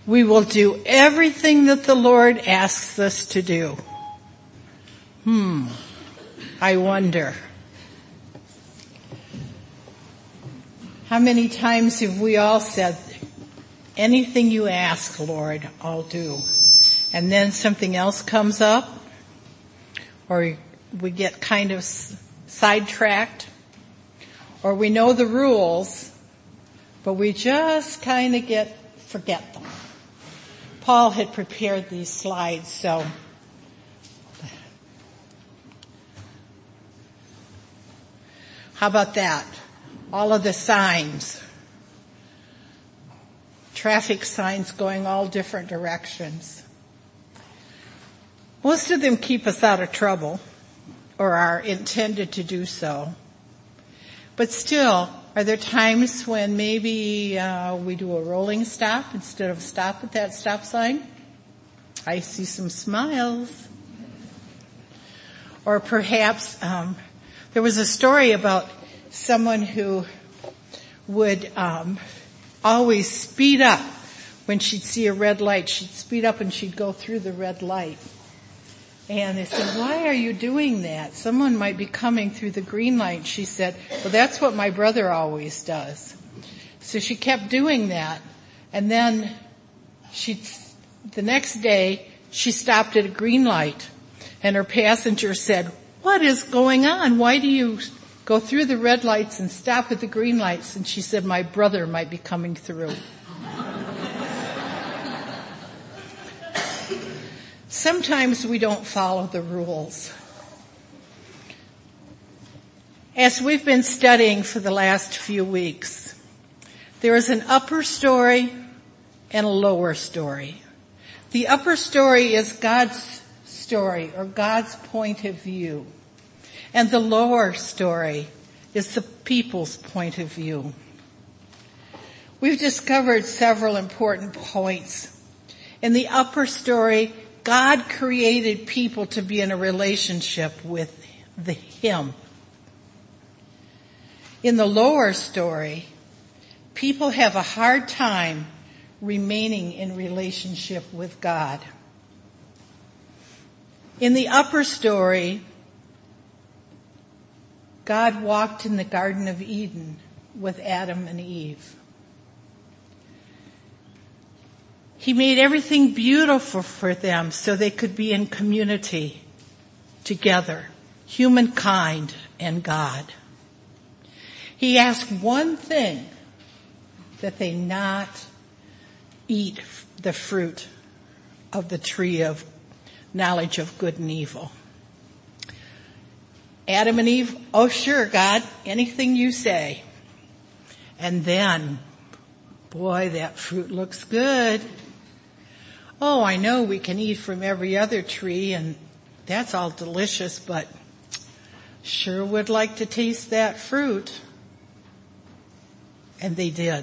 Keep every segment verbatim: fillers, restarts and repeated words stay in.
We will do everything that the Lord asks us to do. Hmm, I wonder. How many times have we all said, anything you ask, Lord, I'll do. And then something else comes up, or we get kind of sidetracked, or we know the rules, but we just kind of get, forget them. Paul had prepared these slides, so how about that? All of the signs. Traffic signs going all different directions. Most of them keep us out of trouble, or are intended to do so. But still, are there times when maybe uh, we do a rolling stop instead of stop at that stop sign? I see some smiles. Or perhaps um, there was a story about someone who would um, always speed up when she'd see a red light. She'd speed up and she'd go through the red light. And they said, why are you doing that? Someone might be coming through the green light. She said, well, that's what my brother always does. So she kept doing that. And then she, the next day, she stopped at a green light. And her passenger said, what is going on? Why do you go through the red lights and stop at the green lights? And she said, my brother might be coming through. Sometimes we don't follow the rules. As we've been studying for the last few weeks, there is an upper story and a lower story. The upper story is God's story, or God's point of view. And the lower story is the people's point of view. We've discovered several important points. In the upper story, God created people to be in a relationship with the Him. In the lower story, people have a hard time remaining in relationship with God. In the upper story, God walked in the Garden of Eden with Adam and Eve. He made everything beautiful for them so they could be in community together, humankind and God. He asked one thing, that they not eat the fruit of the tree of knowledge of good and evil. Adam and Eve, oh sure, God, anything you say. And then, boy, that fruit looks good. Oh, I know we can eat from every other tree, and that's all delicious, but sure would like to taste that fruit. And they did.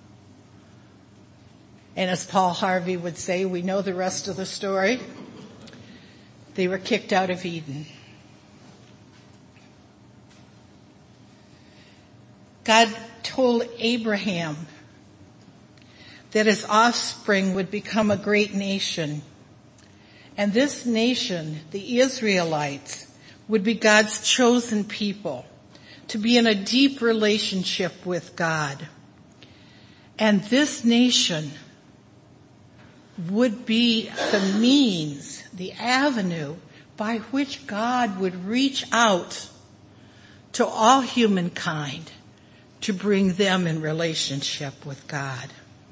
And as Paul Harvey would say, we know the rest of the story. They were kicked out of Eden. God told Abraham that his offspring would become a great nation. And this nation, the Israelites, would be God's chosen people to be in a deep relationship with God. And this nation would be the means, the avenue by which God would reach out to all humankind to bring them in relationship with God.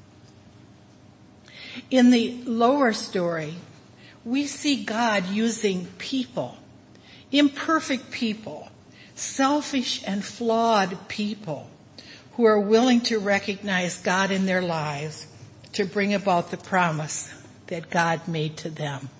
In the lower story, we see God using people, imperfect people, selfish and flawed people who are willing to recognize God in their lives to bring about the promise that God made to them.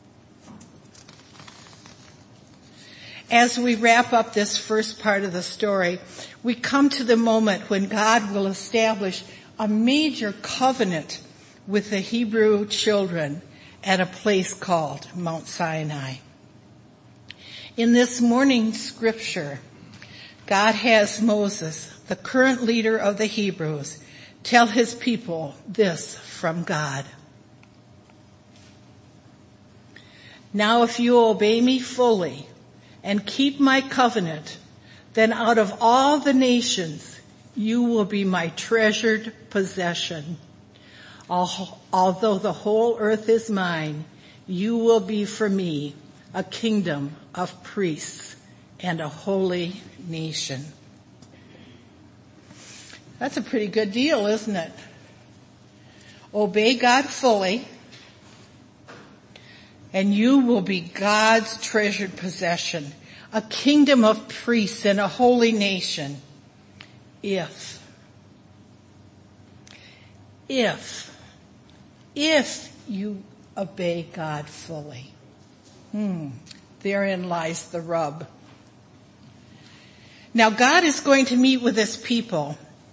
As we wrap up this first part of the story, we come to the moment when God will establish a major covenant with the Hebrew children at a place called Mount Sinai. In this morning's scripture, God has Moses, the current leader of the Hebrews, tell his people this from God. Now if you obey me fully and keep my covenant, then out of all the nations you will be my treasured possession. Although the whole earth is mine, you will be for me a kingdom of priests and a holy nation. That's a pretty good deal, isn't it? Obey God fully, and you will be God's treasured possession, a kingdom of priests and a holy nation. If, if, if you obey God fully. Hmm, therein lies the rub. Now God is going to meet with his people.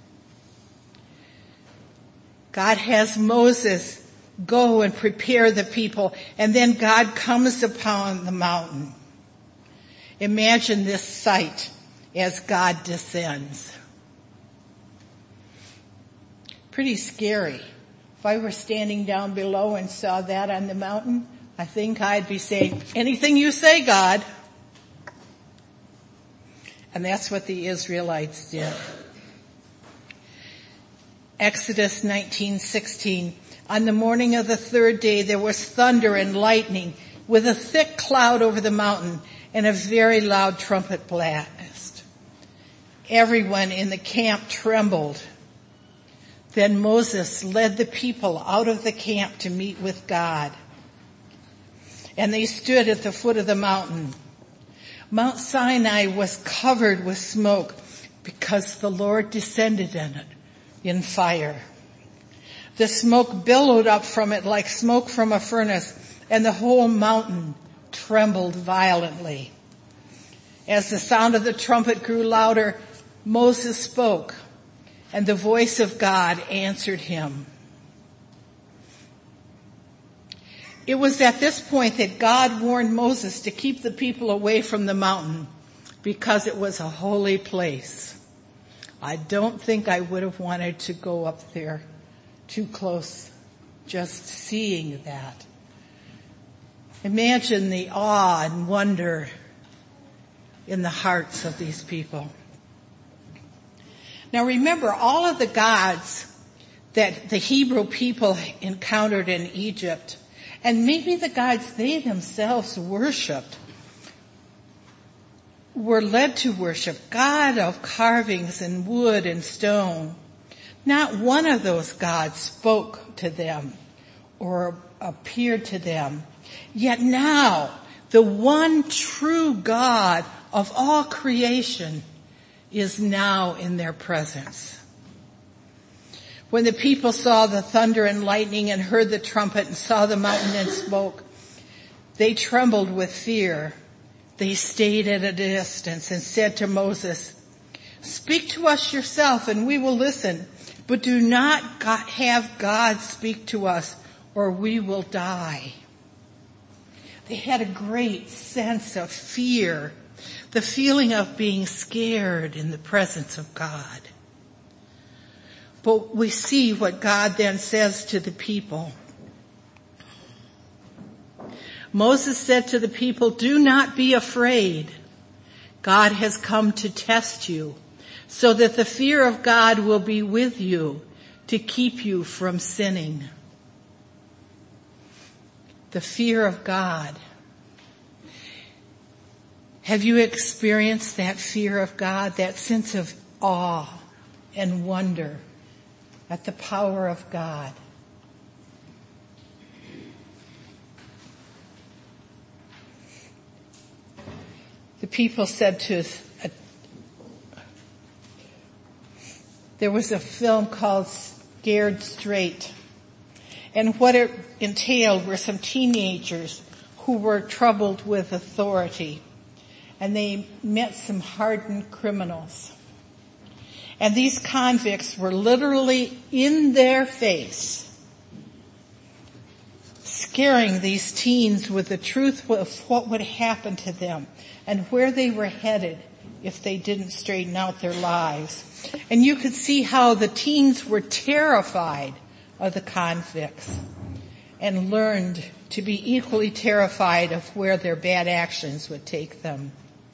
God has Moses go and prepare the people, and then God comes upon the mountain. Imagine this sight as God descends. Pretty scary. If I were standing down below and saw that on the mountain, I think I'd be saying, anything you say, God. And that's what the Israelites did. Exodus nineteen sixteen. On the morning of the third day there was thunder and lightning with a thick cloud over the mountain and a very loud trumpet blast. Everyone in the camp trembled. Then Moses led the people out of the camp to meet with God. And they stood at the foot of the mountain. Mount Sinai was covered with smoke because the Lord descended in it in fire. The smoke billowed up from it like smoke from a furnace, and the whole mountain trembled violently. As the sound of the trumpet grew louder, Moses spoke, and the voice of God answered him. It was at this point that God warned Moses to keep the people away from the mountain because it was a holy place. I don't think I would have wanted to go up there too close just seeing that. Imagine the awe and wonder in the hearts of these people. Now remember, all of the gods that the Hebrew people encountered in Egypt, and maybe the gods they themselves worshipped, were led to worship God of carvings and wood and stone. Not one of those gods spoke to them or appeared to them. Yet now, the one true God of all creation is now in their presence. When the people saw the thunder and lightning and heard the trumpet and saw the mountain and smoke, they trembled with fear. They stayed at a distance and said to Moses, "Speak to us yourself and we will listen, but do not have God speak to us or we will die." They had a great sense of fear, the feeling of being scared in the presence of God. But we see what God then says to the people. Moses said to the people, "Do not be afraid. God has come to test you, so that the fear of God will be with you to keep you from sinning." The fear of God. Have you experienced that fear of God, that sense of awe and wonder at the power of God? The people said to us, uh, there was a film called Scared Straight, and what it entailed were some teenagers who were troubled with authority, and they met some hardened criminals. And these convicts were literally in their face, scaring these teens with the truth of what would happen to them and where they were headed if they didn't straighten out their lives. And you could see how the teens were terrified of the convicts. and learned to be equally terrified of where their bad actions would take them.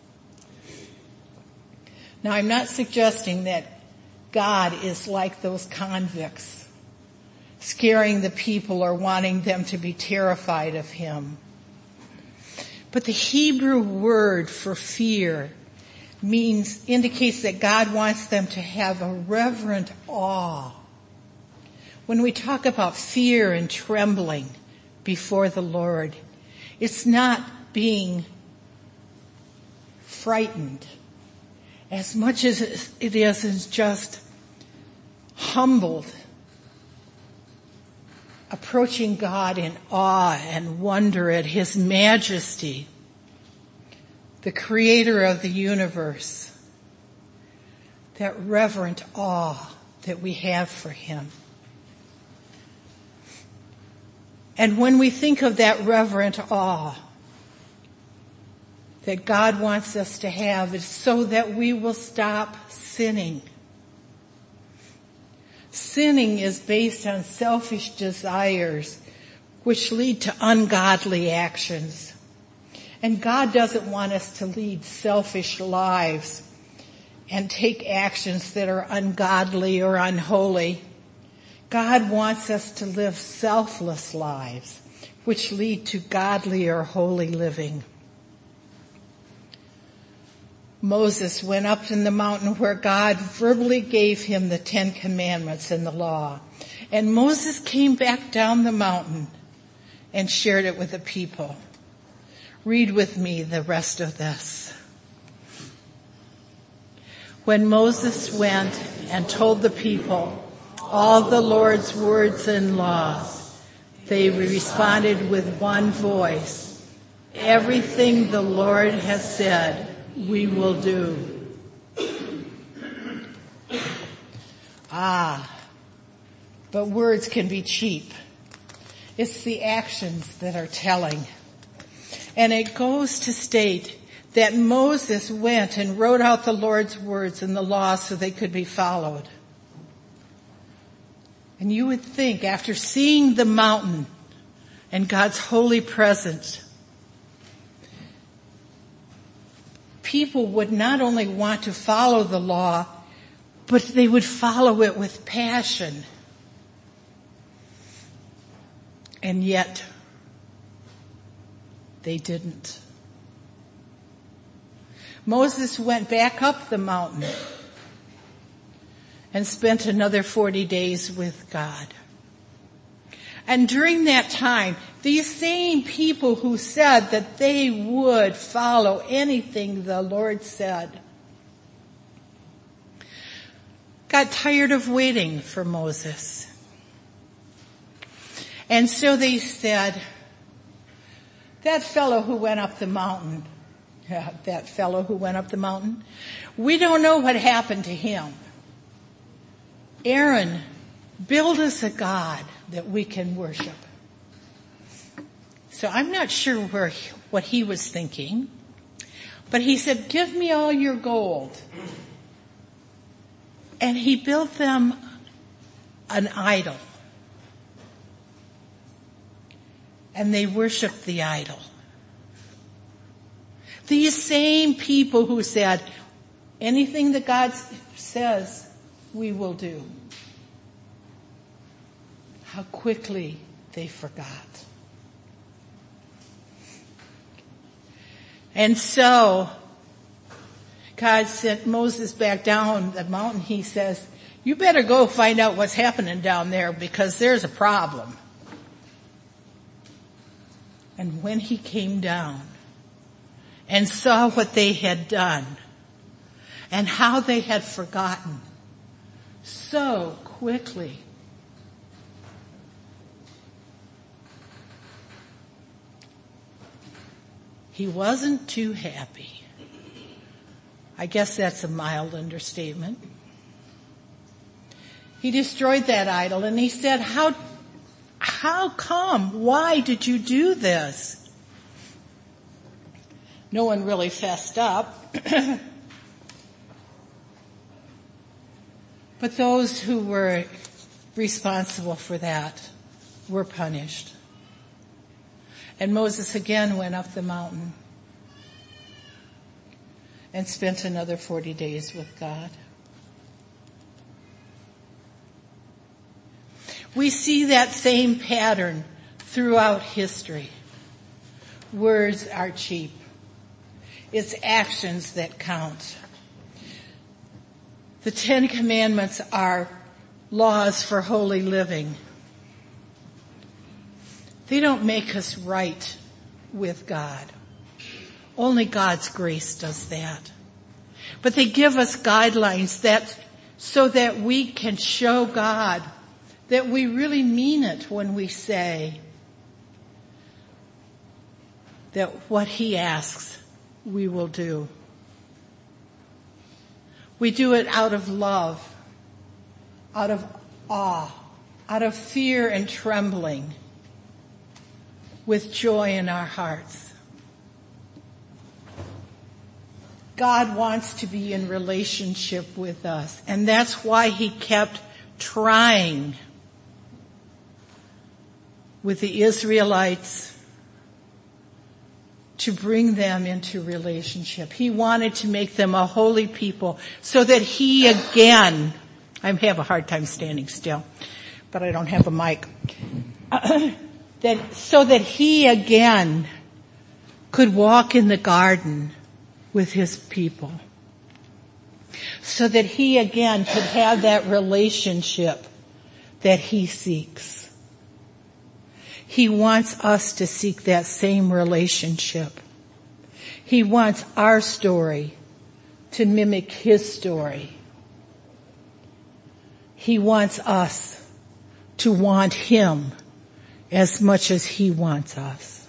Now, I'm not suggesting that God is like those convicts, scaring the people or wanting them to be terrified of him. But the Hebrew word for fear means, indicates that God wants them to have a reverent awe. When we talk about fear and trembling before the Lord, it's not being frightened as much as it is is just humbled, approaching God in awe and wonder at his majesty, the creator of the universe, that reverent awe that we have for him. And when we think of that reverent awe that God wants us to have, it's so that we will stop sinning. Sinning is based on selfish desires which lead to ungodly actions. And God doesn't want us to lead selfish lives and take actions that are ungodly or unholy. God wants us to live selfless lives which lead to godly or holy living. Moses went up in the mountain where God verbally gave him the Ten Commandments and the law. And Moses came back down the mountain and shared it with the people. Read with me the rest of this. When Moses went and told the people all the Lord's words and laws, they responded with one voice, "Everything the Lord has said, we will do." Ah, but words can be cheap. It's the actions that are telling. And it goes to state that Moses went and wrote out the Lord's words and the law so they could be followed. And you would think, after seeing the mountain and God's holy presence, people would not only want to follow the law, but they would follow it with passion. And yet, they didn't. Moses went back up the mountain and spent another forty days with God. And during that time, these same people who said that they would follow anything the Lord said got tired of waiting for Moses. And so they said, that fellow who went up the mountain, yeah, that fellow who went up the mountain, we don't know what happened to him. Aaron, build us a God that we can worship. So I'm not sure where, what he was thinking, but he said, give me all your gold. And he built them an idol. And they worshiped the idol. These same people who said, anything that God says, we will do. How quickly they forgot. And so, God sent Moses back down the mountain. He says, you better go find out what's happening down there because there's a problem. And when he came down and saw what they had done and how they had forgotten so quickly, he wasn't too happy. I guess that's a mild understatement. He destroyed that idol and he said, how, how come? Why did you do this? No one really fessed up. But those who were responsible for that were punished. And Moses again went up the mountain and spent another forty days with God. We see that same pattern throughout history. Words are cheap. It's actions that count. The Ten Commandments are laws for holy living. They don't make us right with God. Only God's grace does that. But they give us guidelines that so that we can show God that we really mean it when we say that what he asks, we will do. We do it out of love, out of awe, out of fear and trembling, with joy in our hearts. God wants to be in relationship with us, and that's why he kept trying with the Israelites to bring them into relationship. He wanted to make them a holy people so that he again, I have a hard time standing still, but I don't have a mic, that so that he again could walk in the garden with his people, so that he again could have that relationship that he seeks. He wants us to seek that same relationship. He wants our story to mimic his story. He wants us to want him as much as he wants us.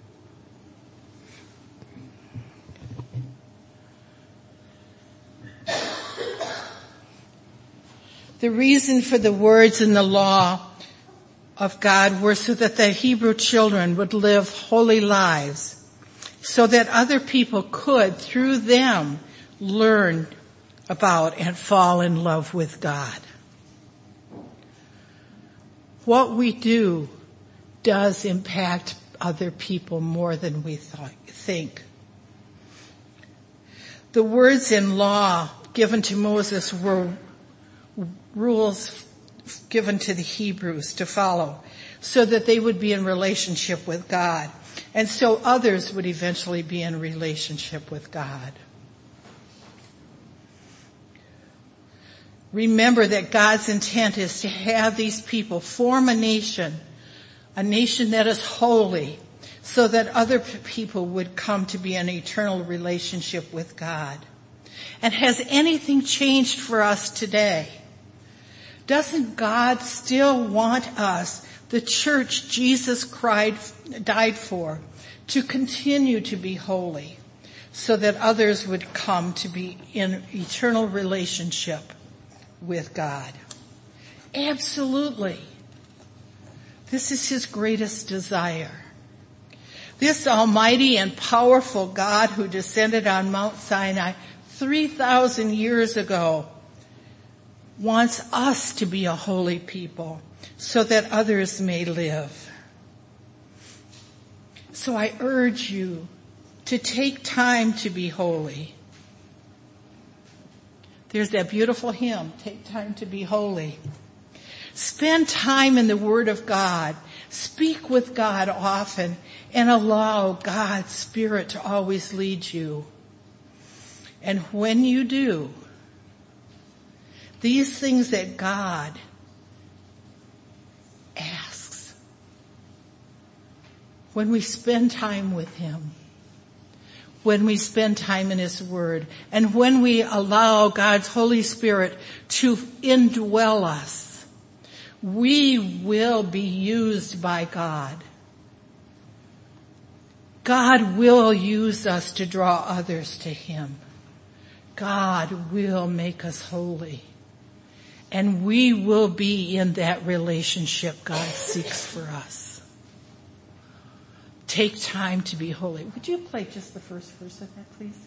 The reason for the words in the law of God were so that the Hebrew children would live holy lives, so that other people could, through them, learn about and fall in love with God. What we do does impact other people more than we th- think. The words in law given to Moses were rules given to the Hebrews to follow so that they would be in relationship with God, and so others would eventually be in relationship with God. Remember that God's intent is to have these people form a nation, a nation that is holy, so that other people would come to be in an eternal relationship with God. And has anything changed for us today? Doesn't God still want us, the church Jesus Christ died for, to continue to be holy so that others would come to be in eternal relationship with God? Absolutely. This is his greatest desire. This almighty and powerful God who descended on Mount Sinai three thousand years ago wants us to be a holy people so that others may live. So I urge you to take time to be holy. There's that beautiful hymn, Take Time to Be Holy. Spend time in the Word of God. Speak with God often and allow God's Spirit to always lead you. And when you do, these things that God asks, when we spend time with him, when we spend time in his word, and when we allow God's Holy Spirit to indwell us, we will be used by God. God will use us to draw others to him. God will make us holy. And we will be in that relationship God seeks for us. Take time to be holy. Would you play just the first verse of that, please?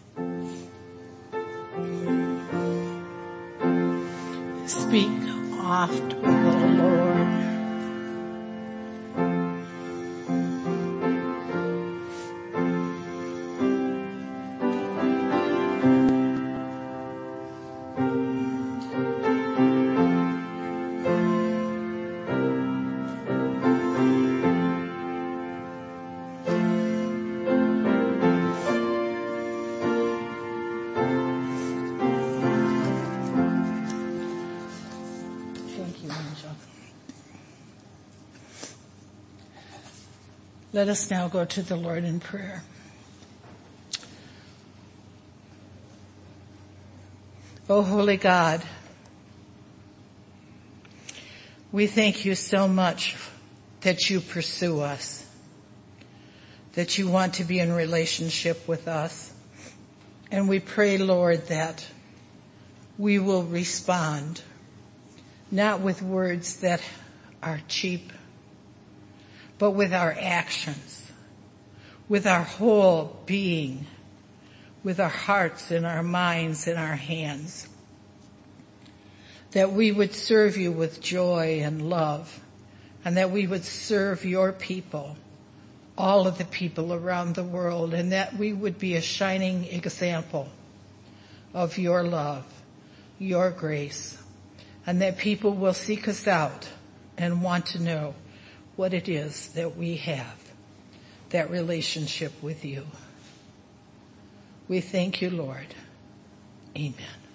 Speak oft with the Lord. Let us now go to the Lord in prayer. O holy God, we thank you so much that you pursue us, that you want to be in relationship with us. And we pray, Lord, that we will respond, not with words that are cheap, but with our actions, with our whole being, with our hearts and our minds and our hands, that we would serve you with joy and love, and that we would serve your people, all of the people around the world, and that we would be a shining example of your love, your grace, and that people will seek us out and want to know what it is that we have, that relationship with you. We thank you, Lord. Amen.